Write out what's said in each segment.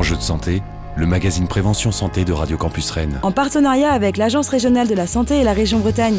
Enjeux de santé, le magazine Prévention Santé de Radio Campus Rennes. En partenariat avec l'Agence régionale de la santé et la région Bretagne.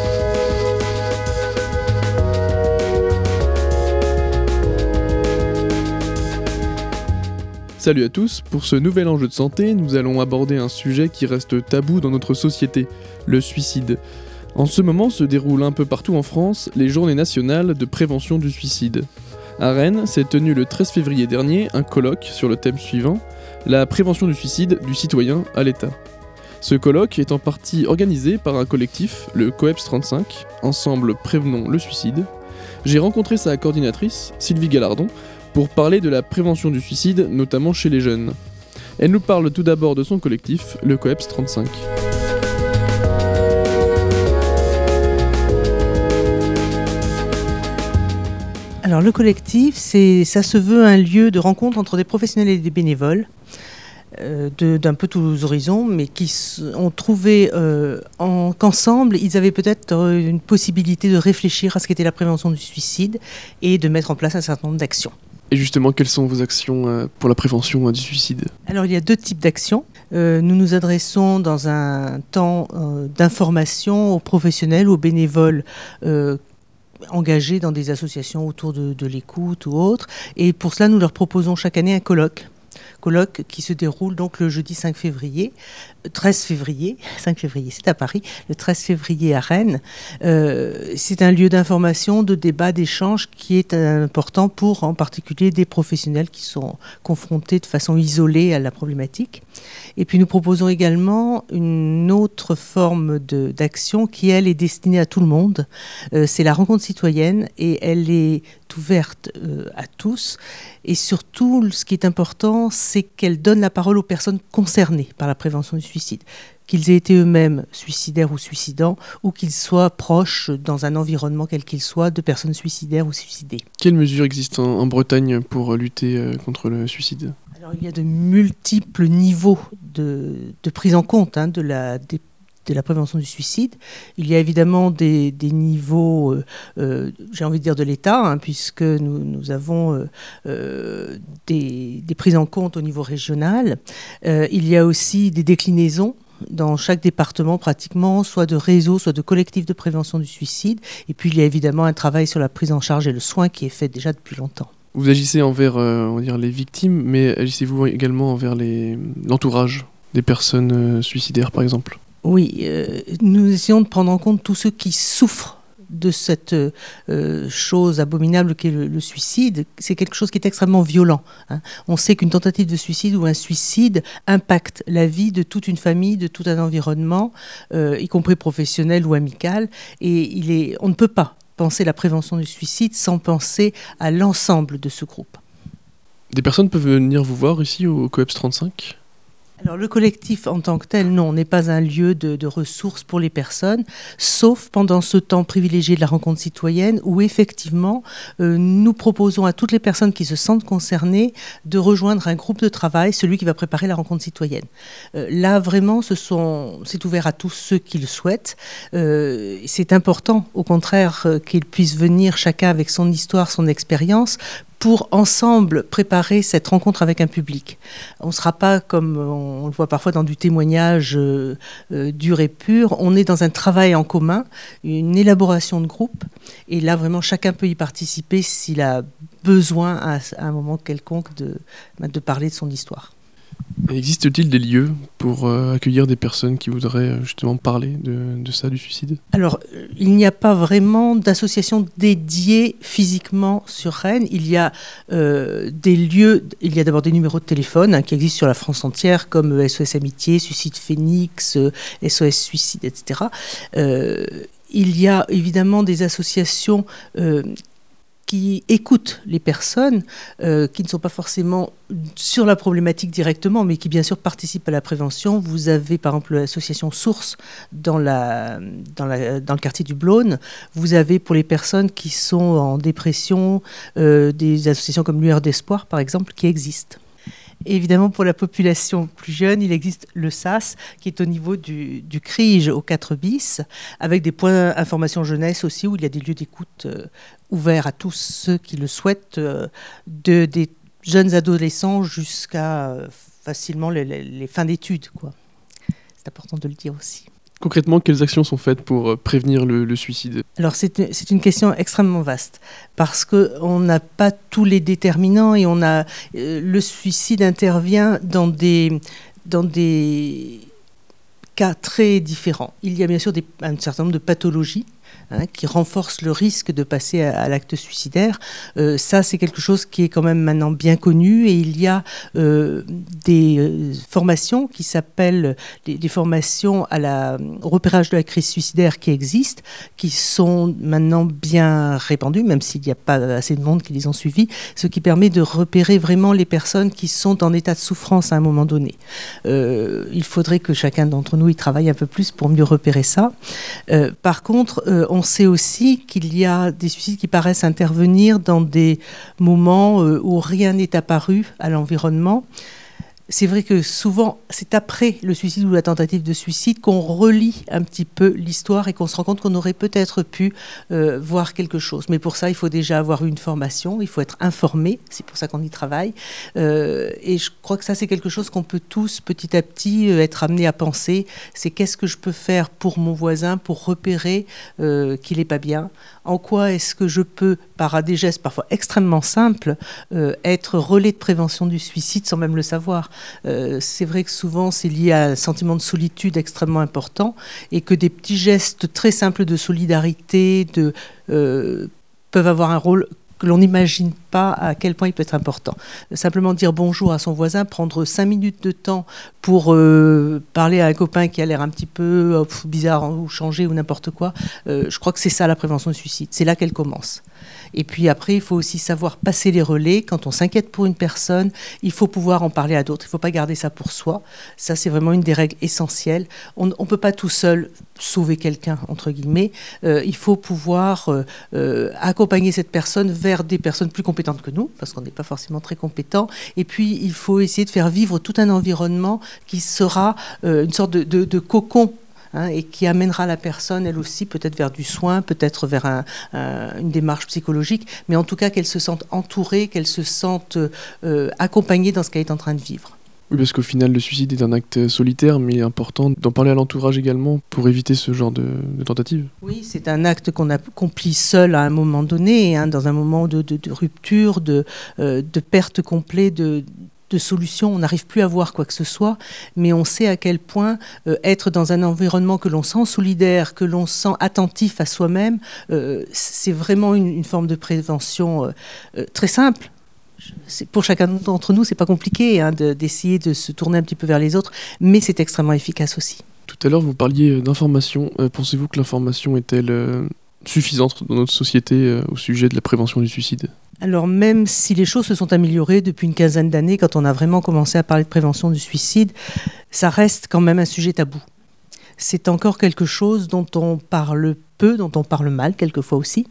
Salut à tous, pour ce nouvel enjeu de santé, nous allons aborder un sujet qui reste tabou dans notre société, le suicide. En ce moment se déroulent un peu partout en France les journées nationales de prévention du suicide. À Rennes s'est tenu le 13 février dernier un colloque sur le thème suivant, la prévention du suicide du citoyen à l'État. Ce colloque est en partie organisé par un collectif, le COEPS 35, Ensemble Prévenons le suicide. J'ai rencontré sa coordinatrice, Sylvie Gallardon, pour parler de la prévention du suicide, notamment chez les jeunes. Elle nous parle tout d'abord de son collectif, le COEPS 35. Alors le collectif, ça se veut un lieu de rencontre entre des professionnels et des bénévoles d'un peu tous les horizons, mais qui ont trouvé qu'ensemble, ils avaient peut-être une possibilité de réfléchir à ce qu'était la prévention du suicide et de mettre en place un certain nombre d'actions. Et justement, quelles sont vos actions pour la prévention du suicide ? Alors il y a deux types d'actions. Nous nous adressons dans un temps d'information aux professionnels, aux bénévoles engagés dans des associations autour de l'écoute ou autres. Et pour cela, nous leur proposons chaque année un colloque qui se déroule donc le jeudi 5 février, c'est à Paris, le 13 février à Rennes. C'est un lieu d'information, de débat, d'échange qui est important pour en particulier des professionnels qui sont confrontés de façon isolée à la problématique. Et puis nous proposons également une autre forme d'action qui, elle, est destinée à tout le monde. C'est la rencontre citoyenne et elle est ouverte à tous. Et surtout, ce qui est important, c'est qu'elle donne la parole aux personnes concernées par la prévention du suicide. Qu'ils aient été eux-mêmes suicidaires ou suicidants, ou qu'ils soient proches, dans un environnement quel qu'il soit, de personnes suicidaires ou suicidées. Quelles mesures existent en Bretagne pour lutter contre le suicide ? Alors, il y a de multiples niveaux de prise en compte de la prévention du suicide. Il y a évidemment des niveaux, j'ai envie de dire de l'État, puisque nous avons des prises en compte au niveau régional. Il y a aussi des déclinaisons dans chaque département pratiquement, soit de réseaux, soit de collectifs de prévention du suicide. Et puis il y a évidemment un travail sur la prise en charge et le soin qui est fait déjà depuis longtemps. Vous agissez envers on va dire les victimes, mais agissez-vous également envers l'entourage des personnes suicidaires par exemple ? Oui, nous essayons de prendre en compte tous ceux qui souffrent de cette chose abominable qu'est le suicide. C'est quelque chose qui est extrêmement violent. On sait qu'une tentative de suicide ou un suicide impacte la vie de toute une famille, de tout un environnement, y compris professionnel ou amical. Et on ne peut pas penser la prévention du suicide sans penser à l'ensemble de ce groupe. Des personnes peuvent venir vous voir ici au COEPS 35 ? Alors le collectif en tant que tel, non, n'est pas un lieu de ressources pour les personnes, sauf pendant ce temps privilégié de la rencontre citoyenne où effectivement nous proposons à toutes les personnes qui se sentent concernées de rejoindre un groupe de travail, celui qui va préparer la rencontre citoyenne. Là vraiment c'est ouvert à tous ceux qui le souhaitent. C'est important au contraire qu'ils puissent venir chacun avec son histoire, son expérience, pour ensemble préparer cette rencontre avec un public. On ne sera pas comme on le voit parfois dans du témoignage dur et pur, on est dans un travail en commun, une élaboration de groupe, et là vraiment chacun peut y participer s'il a besoin à un moment quelconque de parler de son histoire. Existe-t-il des lieux pour accueillir des personnes qui voudraient justement parler de ça, du suicide ? Alors, il n'y a pas vraiment d'association dédiée physiquement sur Rennes. Il y a des lieux, il y a d'abord des numéros de téléphone qui existent sur la France entière, comme SOS Amitié, Suicide Phoenix, SOS Suicide, etc. Il y a évidemment des associations qui écoutent les personnes, qui ne sont pas forcément sur la problématique directement, mais qui bien sûr participent à la prévention. Vous avez par exemple l'association Source dans le quartier du Blône. Vous avez pour les personnes qui sont en dépression des associations comme Lueur d'Espoir par exemple qui existent. Et évidemment, pour la population plus jeune, il existe le SAS, qui est au niveau du CRIJ au 4 bis, avec des points information jeunesse aussi, où il y a des lieux d'écoute ouverts à tous ceux qui le souhaitent, des jeunes adolescents jusqu'à facilement les fins d'études, quoi. C'est important de le dire aussi. Concrètement, quelles actions sont faites pour prévenir le suicide ? Alors c'est une question extrêmement vaste parce qu'on n'a pas tous les déterminants et le suicide intervient dans des cas très différents. Il y a bien sûr un certain nombre de pathologies qui renforcent le risque de passer à l'acte suicidaire. Ça, c'est quelque chose qui est quand même maintenant bien connu et il y a des formations qui s'appellent des formations au repérage de la crise suicidaire qui existent, qui sont maintenant bien répandues, même s'il n'y a pas assez de monde qui les ont suivies, ce qui permet de repérer vraiment les personnes qui sont en état de souffrance à un moment donné. Il faudrait que chacun d'entre nous y travaille un peu plus pour mieux repérer ça. Par contre, on sait aussi qu'il y a des suicides qui paraissent intervenir dans des moments où rien n'est apparu à l'environnement. C'est vrai que souvent, c'est après le suicide ou la tentative de suicide qu'on relit un petit peu l'histoire et qu'on se rend compte qu'on aurait peut-être pu voir quelque chose. Mais pour ça, il faut déjà avoir eu une formation, il faut être informé, c'est pour ça qu'on y travaille. Et je crois que ça, c'est quelque chose qu'on peut tous, petit à petit, être amenés à penser. C'est qu'est-ce que je peux faire pour mon voisin, pour repérer qu'il n'est pas bien ? En quoi est-ce que je peux, par des gestes parfois extrêmement simples, être relais de prévention du suicide sans même le savoir ? C'est vrai que souvent c'est lié à un sentiment de solitude extrêmement important et que des petits gestes très simples de solidarité peuvent avoir un rôle que l'on n'imagine pas à quel point il peut être important. Simplement dire bonjour à son voisin, prendre 5 minutes de temps pour parler à un copain qui a l'air un petit peu bizarre ou changé ou n'importe quoi, je crois que c'est ça la prévention du suicide, c'est là qu'elle commence. Et puis après, il faut aussi savoir passer les relais. Quand on s'inquiète pour une personne, il faut pouvoir en parler à d'autres. Il ne faut pas garder ça pour soi. Ça, c'est vraiment une des règles essentielles. On ne peut pas tout seul sauver quelqu'un, entre guillemets. Il faut pouvoir accompagner cette personne vers des personnes plus compétentes que nous, parce qu'on n'est pas forcément très compétents. Et puis, il faut essayer de faire vivre tout un environnement qui sera une sorte de cocon, et qui amènera la personne, elle aussi, peut-être vers du soin, peut-être vers une démarche psychologique, mais en tout cas qu'elle se sente entourée, qu'elle se sente accompagnée dans ce qu'elle est en train de vivre. Oui, parce qu'au final, le suicide est un acte solitaire, mais important d'en parler à l'entourage également pour éviter ce genre de tentative. Oui, c'est un acte qu'on accomplit seul à un moment donné, dans un moment de rupture, de perte complète de solutions, on n'arrive plus à voir quoi que ce soit, mais on sait à quel point être dans un environnement que l'on sent solidaire, que l'on sent attentif à soi-même, c'est vraiment une forme de prévention très simple. Pour chacun d'entre nous, c'est pas compliqué d'essayer de se tourner un petit peu vers les autres, mais c'est extrêmement efficace aussi. Tout à l'heure, vous parliez d'information. Pensez-vous que l'information est-elle suffisante dans notre société au sujet de la prévention du suicide ? Alors même si les choses se sont améliorées depuis une quinzaine d'années, quand on a vraiment commencé à parler de prévention du suicide, ça reste quand même un sujet tabou. C'est encore quelque chose dont on parle peu, dont on parle mal quelquefois aussi.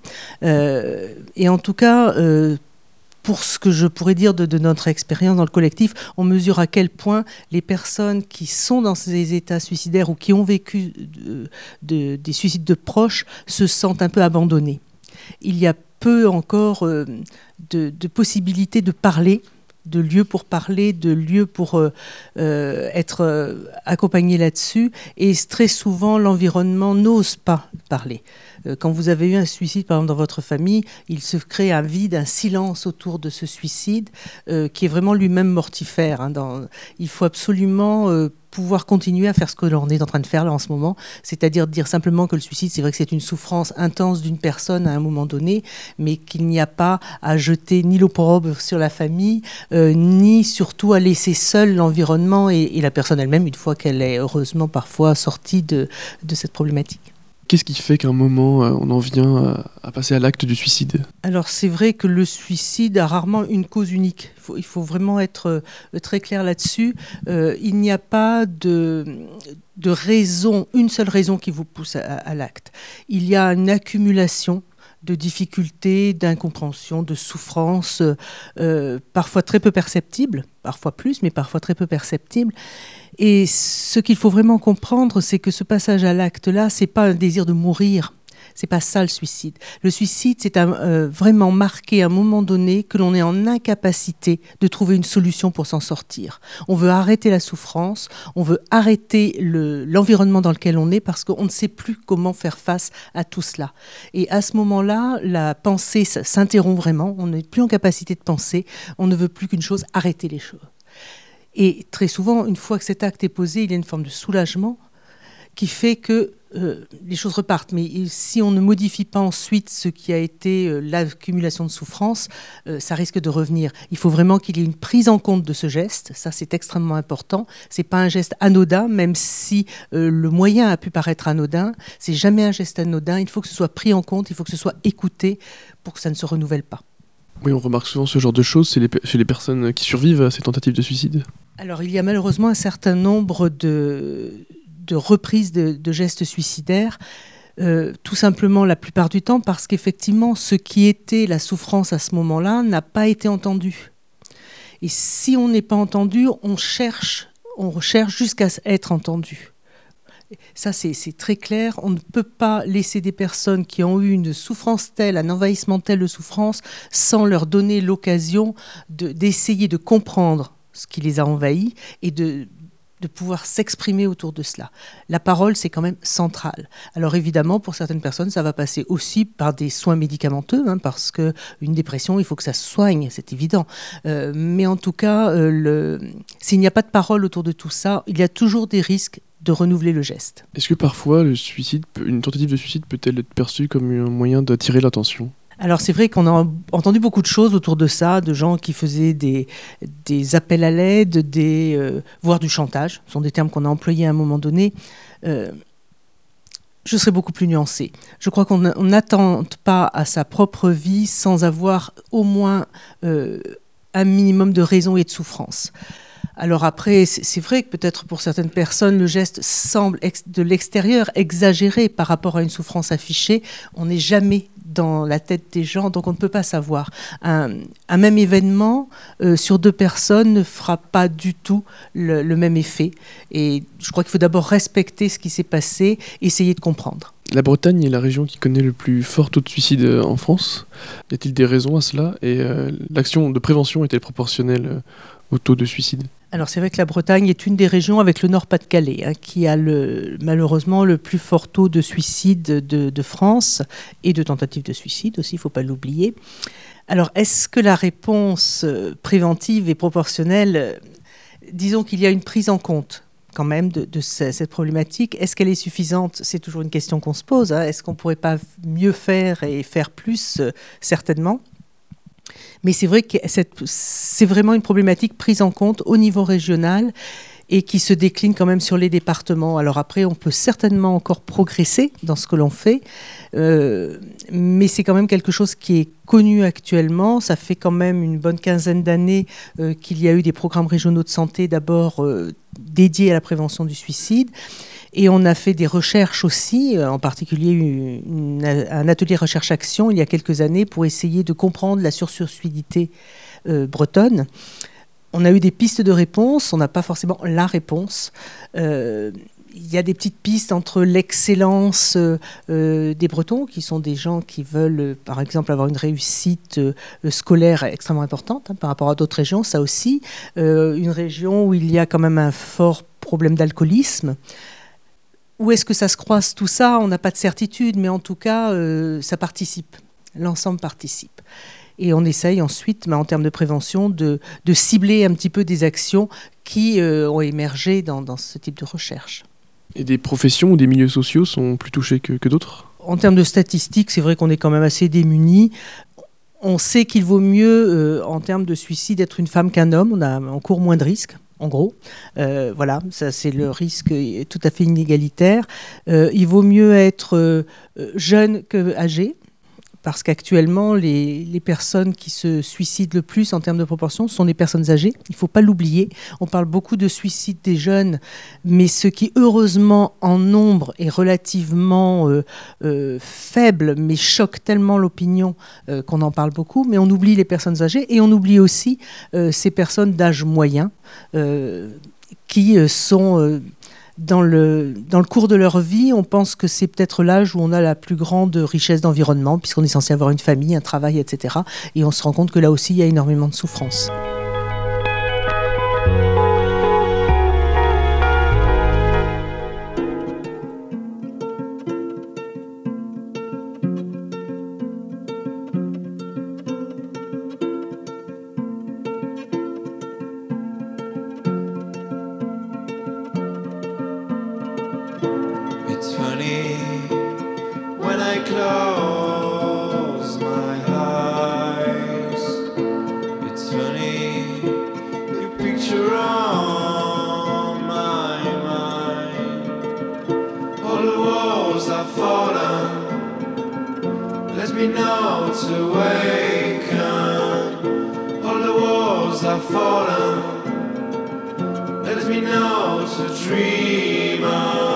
Et en tout cas, pour ce que je pourrais dire de notre expérience dans le collectif, on mesure à quel point les personnes qui sont dans ces états suicidaires ou qui ont vécu des suicides de proches se sentent un peu abandonnées. Il y a peu encore de possibilités de parler, de lieux pour parler, de lieux pour être accompagné là-dessus. Et très souvent, l'environnement n'ose pas parler. Quand vous avez eu un suicide, par exemple, dans votre famille, il se crée un vide, un silence autour de ce suicide qui est vraiment lui-même mortifère. Il faut absolument pouvoir continuer à faire ce que l'on est en train de faire là en ce moment, c'est-à-dire dire simplement que le suicide, c'est vrai que c'est une souffrance intense d'une personne à un moment donné, mais qu'il n'y a pas à jeter ni l'opprobre sur la famille, ni surtout à laisser seul l'environnement et la personne elle-même, une fois qu'elle est heureusement parfois sortie de cette problématique. Qu'est-ce qui fait qu'à un moment, on en vient à passer à l'acte du suicide ? Alors, c'est vrai que le suicide a rarement une cause unique. Il faut vraiment être très clair là-dessus. Il n'y a pas de raison, une seule raison qui vous pousse à l'acte. Il y a une accumulation de difficultés, d'incompréhension, de souffrances, parfois très peu perceptibles, parfois plus, mais parfois très peu perceptibles. Et ce qu'il faut vraiment comprendre, c'est que ce passage à l'acte-là, c'est pas un désir de mourir, C'est pas ça le suicide. Le suicide, c'est vraiment marquer à un moment donné que l'on est en incapacité de trouver une solution pour s'en sortir. On veut arrêter la souffrance, on veut arrêter l'environnement dans lequel on est parce qu'on ne sait plus comment faire face à tout cela. Et à ce moment-là, la pensée s'interrompt vraiment, on n'est plus en capacité de penser, on ne veut plus qu'une chose, arrêter les choses. Et très souvent, une fois que cet acte est posé, il y a une forme de soulagement qui fait que les choses repartent. Mais si on ne modifie pas ensuite ce qui a été l'accumulation de souffrance, ça risque de revenir. Il faut vraiment qu'il y ait une prise en compte de ce geste. Ça, c'est extrêmement important. Ce n'est pas un geste anodin, même si le moyen a pu paraître anodin. Ce n'est jamais un geste anodin. Il faut que ce soit pris en compte, il faut que ce soit écouté pour que ça ne se renouvelle pas. Oui, on remarque souvent ce genre de choses chez les personnes qui survivent à ces tentatives de suicide. Alors, il y a malheureusement un certain nombre de reprises de gestes suicidaires, tout simplement la plupart du temps parce qu'effectivement, ce qui était la souffrance à ce moment-là n'a pas été entendu. Et si on n'est pas entendu, on recherche jusqu'à être entendu. Ça, c'est très clair. On ne peut pas laisser des personnes qui ont eu une souffrance telle, un envahissement tel de souffrance, sans leur donner l'occasion d'essayer de comprendre ce qui les a envahis et de pouvoir s'exprimer autour de cela. La parole, c'est quand même central. Alors évidemment, pour certaines personnes, ça va passer aussi par des soins médicamenteux, parce qu'une dépression, il faut que ça se soigne, c'est évident. Mais en tout cas, s'il n'y a pas de parole autour de tout ça, il y a toujours des risques de renouveler le geste. Est-ce que parfois, une tentative de suicide peut-elle être perçue comme un moyen d'attirer l'attention ? Alors c'est vrai qu'on a entendu beaucoup de choses autour de ça, de gens qui faisaient des appels à l'aide, voire du chantage. Ce sont des termes qu'on a employés à un moment donné. Je serais beaucoup plus nuancée. Je crois qu'on n'attente pas à sa propre vie sans avoir au moins un minimum de raison et de souffrance. Alors après, c'est vrai que peut-être pour certaines personnes, le geste semble de l'extérieur exagéré par rapport à une souffrance affichée. On n'est jamais dans la tête des gens, donc on ne peut pas savoir. Un même événement sur deux personnes ne fera pas du tout le même effet. Et je crois qu'il faut d'abord respecter ce qui s'est passé, essayer de comprendre. La Bretagne est la région qui connaît le plus fort taux de suicide en France. Y a-t-il des raisons à cela ? Et l'action de prévention est-elle proportionnelle au taux de suicide ? Alors c'est vrai que la Bretagne est une des régions avec le Nord-Pas-de-Calais qui a malheureusement le plus fort taux de suicide de France et de tentatives de suicide aussi, il ne faut pas l'oublier. Alors est-ce que la réponse préventive est proportionnelle ? Disons qu'il y a une prise en compte quand même de cette problématique. Est-ce qu'elle est suffisante ? C'est toujours une question qu'on se pose. Est-ce qu'on ne pourrait pas mieux faire et faire plus ? Certainement. Mais c'est vrai que c'est vraiment une problématique prise en compte au niveau régional et qui se décline quand même sur les départements. Alors après, on peut certainement encore progresser dans ce que l'on fait, mais c'est quand même quelque chose qui est connu actuellement. Ça fait quand même une bonne quinzaine d'années qu'il y a eu des programmes régionaux de santé d'abord dédiés à la prévention du suicide. Et on a fait des recherches aussi, en particulier un atelier recherche-action il y a quelques années pour essayer de comprendre la sursuicidité bretonne. On a eu des pistes de réponse, on n'a pas forcément la réponse. Il y a des petites pistes entre l'excellence des Bretons, qui sont des gens qui veulent, par exemple, avoir une réussite scolaire extrêmement importante par rapport à d'autres régions, ça aussi. Une région où il y a quand même un fort problème d'alcoolisme. Où est-ce que ça se croise tout ça ? On n'a pas de certitude, mais en tout cas, ça participe. L'ensemble participe. Et on essaye ensuite, en termes de prévention, de cibler un petit peu des actions qui ont émergé dans ce type de recherche. Et des professions ou des milieux sociaux sont plus touchés que d'autres ? En termes de statistiques, c'est vrai qu'on est quand même assez démunis. On sait qu'il vaut mieux, en termes de suicide, être une femme qu'un homme. On court moins de risques. En gros, voilà, ça c'est le risque tout à fait inégalitaire. Il vaut mieux être jeune que âgé, parce qu'actuellement, les personnes qui se suicident le plus en termes de proportion sont les personnes âgées. Il ne faut pas l'oublier. On parle beaucoup de suicide des jeunes, mais ce qui, heureusement, en nombre est relativement faible, mais choque tellement l'opinion qu'on en parle beaucoup. Mais on oublie les personnes âgées et on oublie aussi ces personnes d'âge moyen qui sont dans le cours de leur vie, on pense que c'est peut-être l'âge où on a la plus grande richesse d'environnement, puisqu'on est censé avoir une famille, un travail, etc. Et on se rend compte que là aussi, il y a énormément de souffrance. Close my eyes. It's funny, your picture on my mind. All the walls have fallen. Let me know to awaken. All the walls have fallen. Let me know to dream on.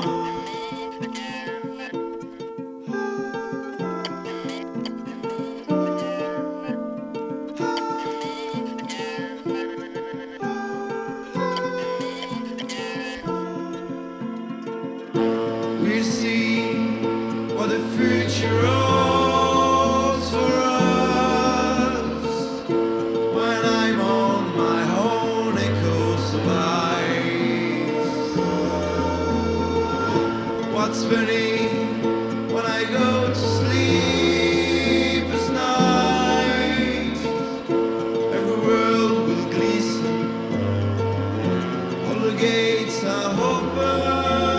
We'll see what the future holds for us when I'm on my own echoes of eyes. What's funny when I go to sleep at night? Every world will glisten, all the gates are open.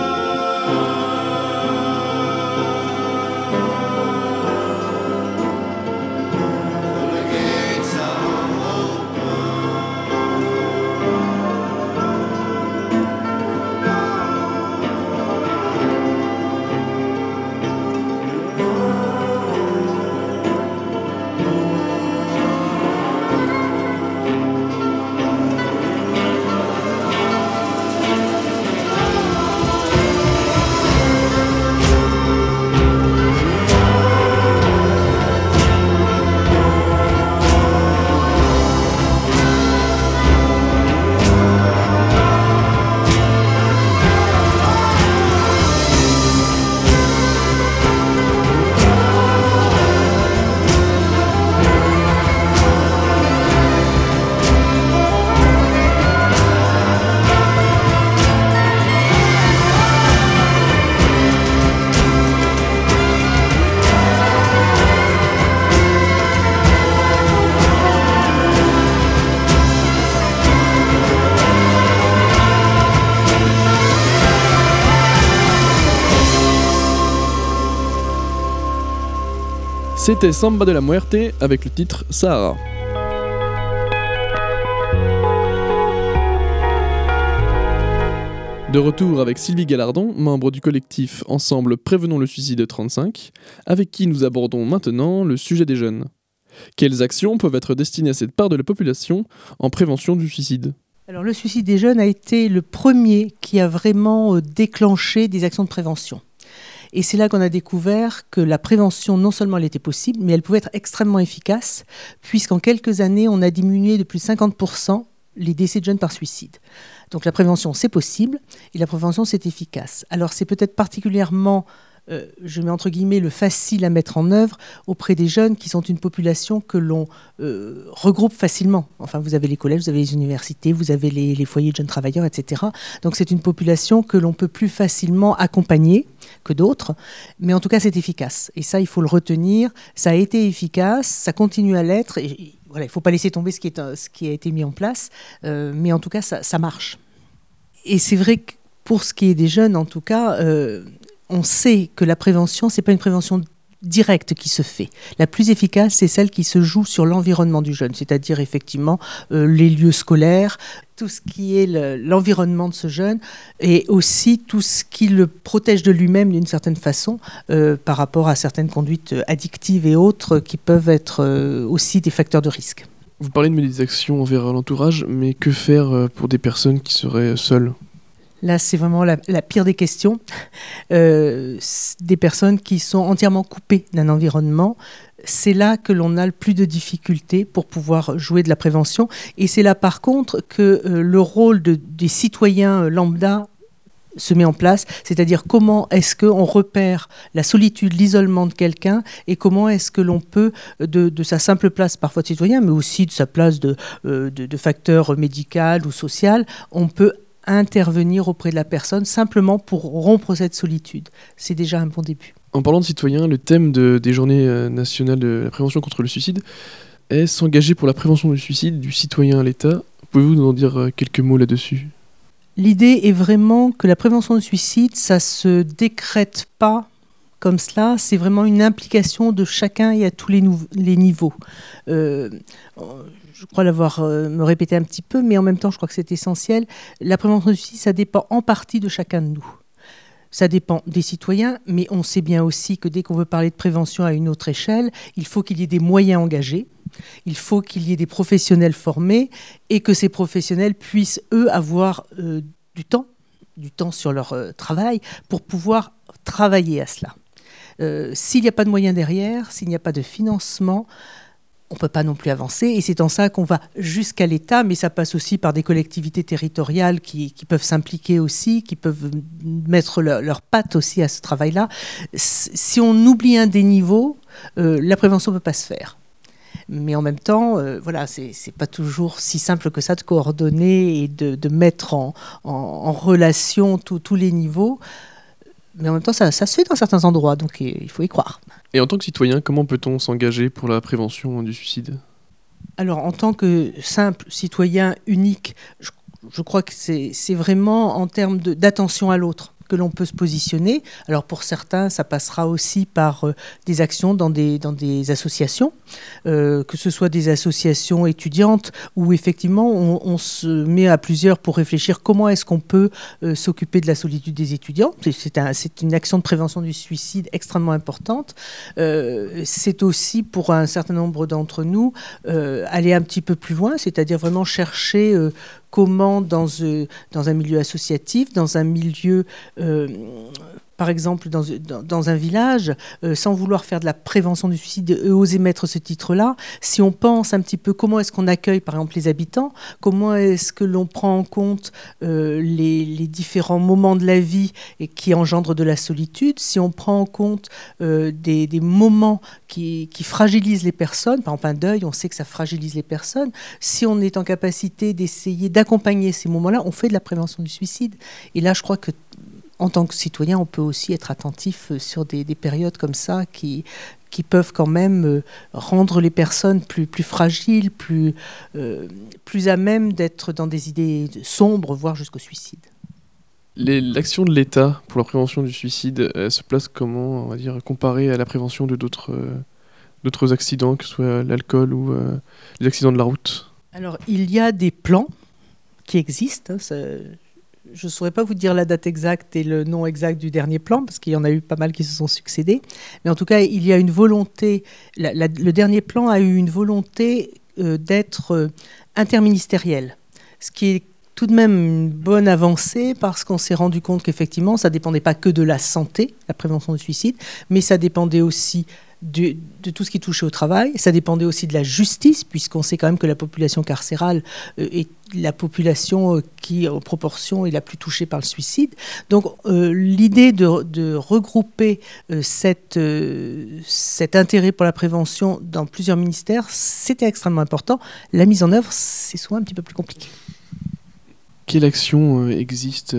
C'était Samba de la Muerte avec le titre Sahara. De retour avec Sylvie Gallardon, membre du collectif Ensemble Prévenons le Suicide 35, avec qui nous abordons maintenant le sujet des jeunes. Quelles actions peuvent être destinées à cette part de la population en prévention du suicide ? Alors, le suicide des jeunes a été le premier qui a vraiment déclenché des actions de prévention. Et c'est là qu'on a découvert que la prévention, non seulement elle était possible, mais elle pouvait être extrêmement efficace, puisqu'en quelques années, on a diminué de plus de 50% les décès de jeunes par suicide. Donc la prévention, c'est possible, et la prévention, c'est efficace. Alors c'est peut-être particulièrement, je mets entre guillemets, le facile à mettre en œuvre auprès des jeunes qui sont une population que l'on regroupe facilement. Enfin, vous avez les collèges, vous avez les universités, vous avez les foyers de jeunes travailleurs, etc. Donc c'est une population que l'on peut plus facilement accompagner que d'autres, mais en tout cas c'est efficace. Et ça, il faut le retenir, ça a été efficace, ça continue à l'être, et voilà, il ne faut pas laisser tomber ce qui a été mis en place, mais en tout cas ça marche. Et c'est vrai que pour ce qui est des jeunes, en tout cas, on sait que la prévention, ce n'est pas une prévention directe qui se fait. La plus efficace, c'est celle qui se joue sur l'environnement du jeune, c'est-à-dire effectivement les lieux scolaires, tout ce qui est l'environnement de ce jeune, et aussi tout ce qui le protège de lui-même d'une certaine façon par rapport à certaines conduites addictives et autres qui peuvent être aussi des facteurs de risque. Vous parlez de mener des actions envers l'entourage, mais que faire pour des personnes qui seraient seules ? Là, c'est vraiment la pire des questions. Des personnes qui sont entièrement coupées d'un environnement, c'est là que l'on a le plus de difficultés pour pouvoir jouer de la prévention. Et c'est là, par contre, que le rôle des citoyens lambda se met en place, c'est-à-dire comment est-ce qu'on repère la solitude, l'isolement de quelqu'un et comment est-ce que l'on peut, de sa simple place parfois de citoyen, mais aussi de sa place de facteur médical ou social, on peut intervenir auprès de la personne simplement pour rompre cette solitude. C'est déjà un bon début. En parlant de citoyens, le thème des journées nationales de la prévention contre le suicide est s'engager pour la prévention du suicide du citoyen à l'État. Pouvez-vous nous en dire quelques mots là-dessus ? L'idée est vraiment que la prévention du suicide, ça ne se décrète pas comme cela, c'est vraiment une implication de chacun et à tous les niveaux. Je crois l'avoir me répété un petit peu, mais en même temps, je crois que c'est essentiel. La prévention du suicide, ça dépend en partie de chacun de nous. Ça dépend des citoyens, mais on sait bien aussi que dès qu'on veut parler de prévention à une autre échelle, il faut qu'il y ait des moyens engagés, il faut qu'il y ait des professionnels formés et que ces professionnels puissent, eux, avoir du temps sur leur travail pour pouvoir travailler à cela. S'il n'y a pas de moyens derrière, s'il n'y a pas de financement, on ne peut pas non plus avancer et c'est en ça qu'on va jusqu'à l'État, mais ça passe aussi par des collectivités territoriales qui peuvent s'impliquer aussi, qui peuvent mettre leur patte aussi à ce travail-là. Si on oublie un des niveaux, la prévention ne peut pas se faire. Mais en même temps, voilà, c'est pas toujours si simple que ça de coordonner et de mettre en relation tous les niveaux. Mais en même temps, ça se fait dans certains endroits, donc il faut y croire. Et en tant que citoyen, comment peut-on s'engager pour la prévention du suicide ? Alors, en tant que simple citoyen unique, je crois que c'est vraiment en termes d'attention à l'autre que l'on peut se positionner. Alors pour certains, ça passera aussi par des actions dans des associations, que ce soit des associations étudiantes où effectivement on se met à plusieurs pour réfléchir comment est-ce qu'on peut s'occuper de la solitude des étudiants. C'est une action de prévention du suicide extrêmement importante. C'est aussi pour un certain nombre d'entre nous aller un petit peu plus loin, c'est-à-dire vraiment chercher comment dans un milieu associatif, dans un milieu, par exemple dans un village, sans vouloir faire de la prévention du suicide, oser mettre ce titre-là, si on pense un petit peu comment est-ce qu'on accueille par exemple les habitants, comment est-ce que l'on prend en compte les différents moments de la vie et qui engendrent de la solitude, si on prend en compte des moments qui fragilisent les personnes, par exemple un deuil, on sait que ça fragilise les personnes, si on est en capacité d'essayer d'accompagner ces moments-là, on fait de la prévention du suicide. Et là, je crois que en tant que citoyen, on peut aussi être attentif sur des périodes comme ça qui peuvent quand même rendre les personnes plus fragiles, plus à même d'être dans des idées sombres, voire jusqu'au suicide. L'action de l'État pour la prévention du suicide se place comment, on va dire, comparée à la prévention de d'autres accidents, que ce soit l'alcool ou les accidents de la route ? Alors, il y a des plans qui existent. Je ne saurais pas vous dire la date exacte et le nom exact du dernier plan, parce qu'il y en a eu pas mal qui se sont succédés. Mais en tout cas, il y a une volonté. Le dernier plan a eu une volonté d'être interministériel, ce qui est tout de même une bonne avancée parce qu'on s'est rendu compte qu'effectivement, ça ne dépendait pas que de la santé, la prévention du suicide, mais ça dépendait aussi de tout ce qui touchait au travail. Ça dépendait aussi de la justice, puisqu'on sait quand même que la population carcérale est la population qui, en proportion, est la plus touchée par le suicide. Donc, l'idée de regrouper cet intérêt pour la prévention dans plusieurs ministères, c'était extrêmement important. La mise en œuvre, c'est souvent un petit peu plus compliqué. Quelle action existe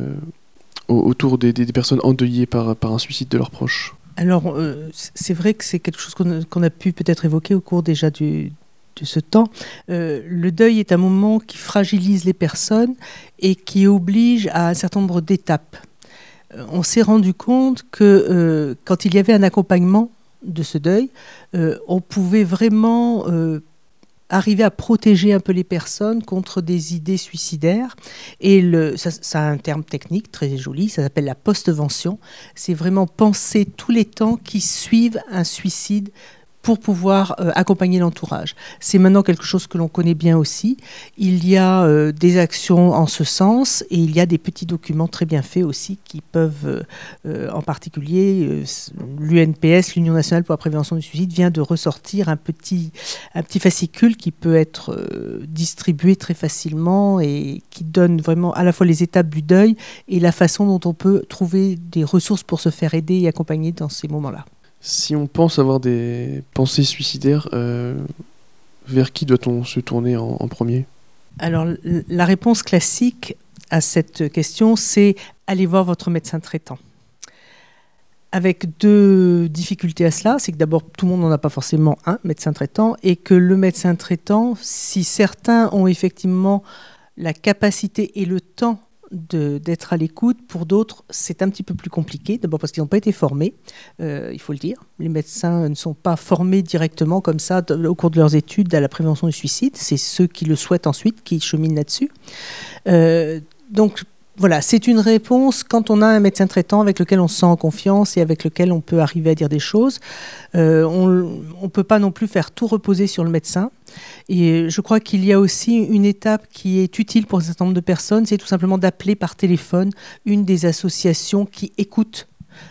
autour des personnes endeuillées par un suicide de leurs proches ? Alors, c'est vrai que c'est quelque chose qu'on a pu peut-être évoquer au cours déjà de ce temps. Le deuil est un moment qui fragilise les personnes et qui oblige à un certain nombre d'étapes. On s'est rendu compte que quand il y avait un accompagnement de ce deuil, on pouvait vraiment arriver à protéger un peu les personnes contre des idées suicidaires. Et ça a un terme technique très joli, ça s'appelle la postvention. C'est vraiment penser tous les temps qui suivent un suicide pour pouvoir accompagner l'entourage. C'est maintenant quelque chose que l'on connaît bien aussi. Il y a des actions en ce sens et il y a des petits documents très bien faits aussi qui peuvent, en particulier, l'UNPS, l'Union nationale pour la prévention du suicide, vient de ressortir un petit fascicule qui peut être distribué très facilement et qui donne vraiment à la fois les étapes du deuil et la façon dont on peut trouver des ressources pour se faire aider et accompagner dans ces moments-là. Si on pense avoir des pensées suicidaires, vers qui doit-on se tourner en premier ? Alors, la réponse classique à cette question, c'est aller voir votre médecin traitant. Avec deux difficultés à cela, c'est que d'abord, tout le monde n'en a pas forcément un médecin traitant, et que le médecin traitant, si certains ont effectivement la capacité et le temps d'être à l'écoute, pour d'autres, c'est un petit peu plus compliqué. D'abord parce qu'ils n'ont pas été formés, il faut le dire. Les médecins ne sont pas formés directement comme ça au cours de leurs études à la prévention du suicide. C'est ceux qui le souhaitent ensuite qui cheminent là-dessus. Donc, voilà, c'est une réponse quand on a un médecin traitant avec lequel on se sent en confiance et avec lequel on peut arriver à dire des choses. On ne peut pas non plus faire tout reposer sur le médecin. Et je crois qu'il y a aussi une étape qui est utile pour un certain nombre de personnes, c'est tout simplement d'appeler par téléphone une des associations qui écoutent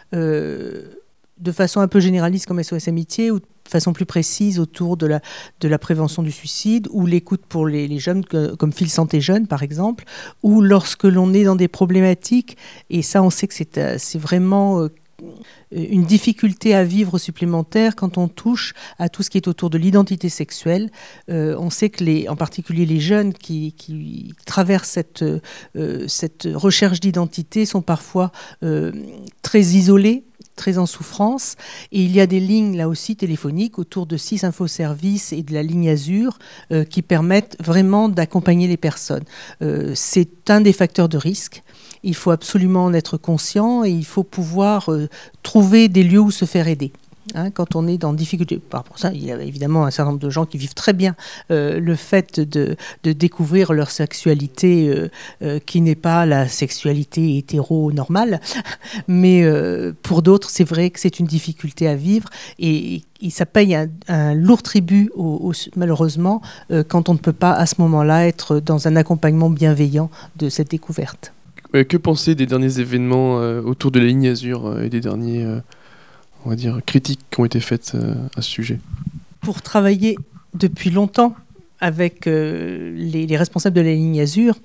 de façon un peu généraliste comme SOS Amitié ou de façon plus précise autour de la prévention du suicide ou l'écoute pour les jeunes comme Fil Santé Jeunes par exemple, ou lorsque l'on est dans des problématiques, et ça on sait que c'est vraiment une difficulté à vivre supplémentaire quand on touche à tout ce qui est autour de l'identité sexuelle. On sait que en particulier les jeunes qui traversent cette recherche d'identité sont parfois très isolés, très en souffrance, et il y a des lignes là aussi téléphoniques autour de 6 infoservices et de la ligne Azur qui permettent vraiment d'accompagner les personnes. C'est un des facteurs de risque. Il faut absolument en être conscient et il faut pouvoir trouver des lieux où se faire aider. Quand on est dans difficulté. Par rapport à ça, il y a évidemment un certain nombre de gens qui vivent très bien le fait de découvrir leur sexualité qui n'est pas la sexualité hétéro-normale. Mais pour d'autres, c'est vrai que c'est une difficulté à vivre et ça paye un lourd tribut, malheureusement, quand on ne peut pas à ce moment-là être dans un accompagnement bienveillant de cette découverte. Que penser des derniers événements autour de la ligne Azur et des derniers... on va dire, critiques qui ont été faites à ce sujet? Pour travailler depuis longtemps avec les responsables de la ligne Azur,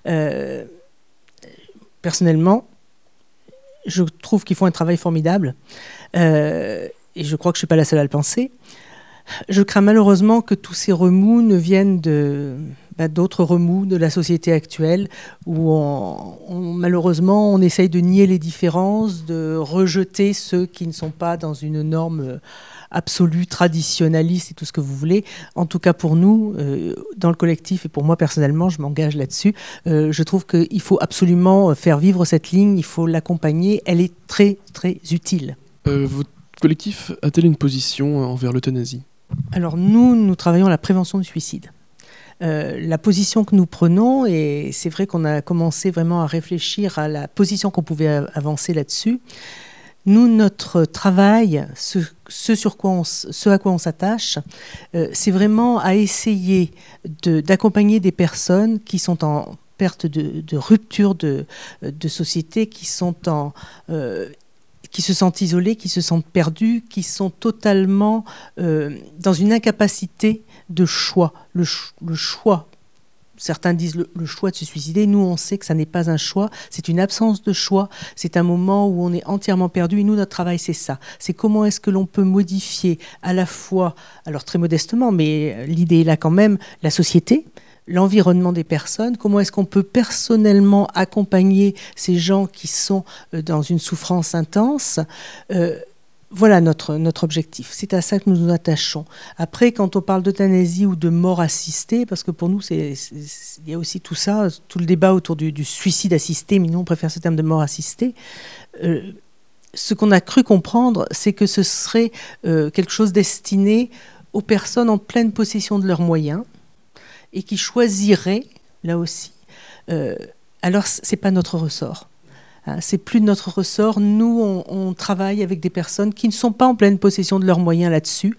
personnellement, je trouve qu'ils font un travail formidable et je crois que je ne suis pas la seule à le penser. Je crains malheureusement que tous ces remous ne viennent d'autres remous de la société actuelle où malheureusement on essaye de nier les différences, de rejeter ceux qui ne sont pas dans une norme absolue, traditionnaliste et tout ce que vous voulez. En tout cas pour nous, dans le collectif et pour moi personnellement, je m'engage là-dessus, je trouve qu'il faut absolument faire vivre cette ligne, il faut l'accompagner, elle est très très utile. Votre collectif a-t-il une position envers l'euthanasie ? Alors nous travaillons à la prévention du suicide. La position que nous prenons, et c'est vrai qu'on a commencé vraiment à réfléchir à la position qu'on pouvait avancer là-dessus. Nous, notre travail, ce à quoi on s'attache, c'est vraiment à essayer d'accompagner des personnes qui sont en perte de rupture de société, qui se sentent isolés, qui se sentent perdus, qui sont totalement dans une incapacité de choix. Le choix, certains disent le choix de se suicider. Nous, on sait que ça n'est pas un choix, c'est une absence de choix. C'est un moment où on est entièrement perdu. Et nous, notre travail, c'est ça. C'est comment est-ce que l'on peut modifier à la fois, alors très modestement, mais l'idée est là quand même, la société, l'environnement des personnes, comment est-ce qu'on peut personnellement accompagner ces gens qui sont dans une souffrance intense. Voilà notre objectif, c'est à ça que nous nous attachons. Après, quand on parle d'euthanasie ou de mort assistée, parce que pour nous, il y a aussi tout ça, tout le débat autour du suicide assisté, mais nous on préfère ce terme de mort assistée. Ce qu'on a cru comprendre, c'est que ce serait quelque chose destiné aux personnes en pleine possession de leurs moyens, et qui choisiraient, là aussi, alors ce n'est pas notre ressort. C'est plus de notre ressort. Nous, on travaille avec des personnes qui ne sont pas en pleine possession de leurs moyens là-dessus.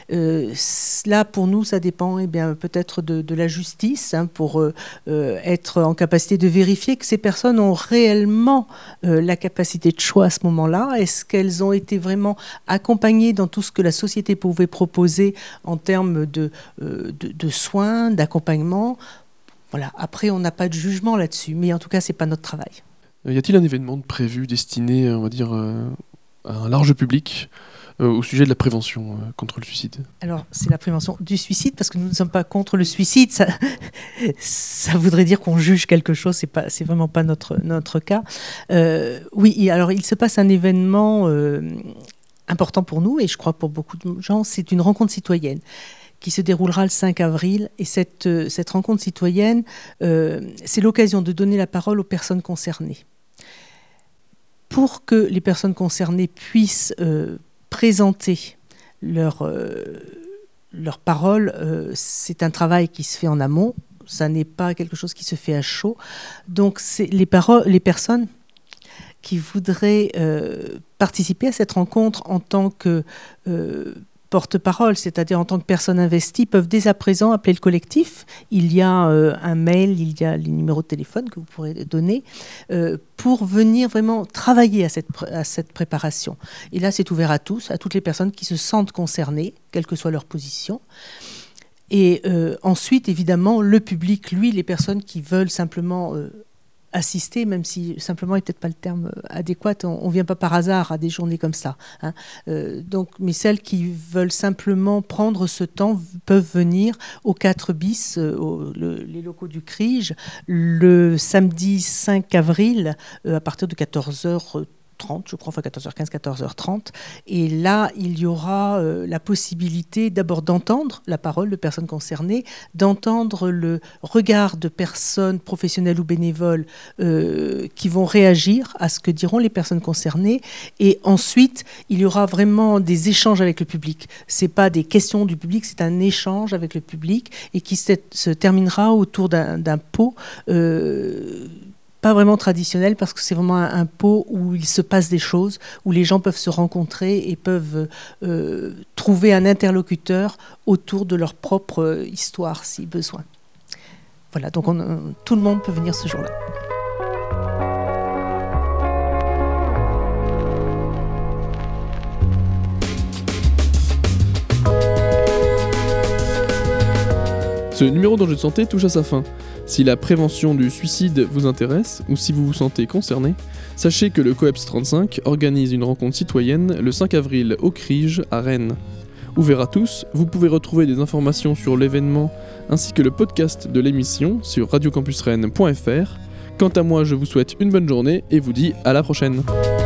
Là, pour nous, ça dépend peut-être de la justice, pour être en capacité de vérifier que ces personnes ont réellement la capacité de choix à ce moment-là. Est-ce qu'elles ont été vraiment accompagnées dans tout ce que la société pouvait proposer en termes de soins, d'accompagnement? Voilà. Après, on n'a pas de jugement là-dessus, mais en tout cas, c'est pas notre travail. Y a-t-il un événement prévu destiné, on va dire, à un large public au sujet de la prévention contre le suicide? Alors, c'est la prévention du suicide, parce que nous ne sommes pas contre le suicide. Ça voudrait dire qu'on juge quelque chose, c'est vraiment pas notre cas. Oui, alors il se passe un événement important pour nous, et je crois pour beaucoup de gens, c'est une rencontre citoyenne qui se déroulera le 5 avril. Et cette rencontre citoyenne, c'est l'occasion de donner la parole aux personnes concernées. Pour que les personnes concernées puissent présenter leur parole, c'est un travail qui se fait en amont. Ça n'est pas quelque chose qui se fait à chaud. Donc, c'est les personnes qui voudraient participer à cette rencontre en tant que porte-parole, c'est-à-dire en tant que personne investie, peuvent dès à présent appeler le collectif. Il y a un mail, il y a les numéros de téléphone que vous pourrez donner pour venir vraiment travailler à cette préparation. Et là, c'est ouvert à tous, à toutes les personnes qui se sentent concernées, quelle que soit leur position. Et ensuite, évidemment, le public, lui, les personnes qui veulent simplement assister, même si simplement n'est peut-être pas le terme adéquat, on ne vient pas par hasard à des journées comme ça. Mais celles qui veulent simplement prendre ce temps peuvent venir au 4 bis, les locaux du CRIJ, le samedi 5 avril, à partir de 14h30, je crois, enfin 14h15, 14h30. Et là, il y aura la possibilité d'abord d'entendre la parole de personnes concernées, d'entendre le regard de personnes professionnelles ou bénévoles qui vont réagir à ce que diront les personnes concernées. Et ensuite, il y aura vraiment des échanges avec le public. Ce n'est pas des questions du public, c'est un échange avec le public et qui se terminera autour d'un pot pas vraiment traditionnel, parce que c'est vraiment un pot où il se passe des choses, où les gens peuvent se rencontrer et peuvent trouver un interlocuteur autour de leur propre histoire, si besoin. Voilà, donc tout le monde peut venir ce jour-là. Ce numéro d'enjeu de santé touche à sa fin. Si la prévention du suicide vous intéresse, ou si vous vous sentez concerné, sachez que le COEPS 35 organise une rencontre citoyenne le 5 avril au CRIJ à Rennes. Ouvert à tous, vous pouvez retrouver des informations sur l'événement ainsi que le podcast de l'émission sur radiocampusrennes.fr. Quant à moi, je vous souhaite une bonne journée et vous dis à la prochaine.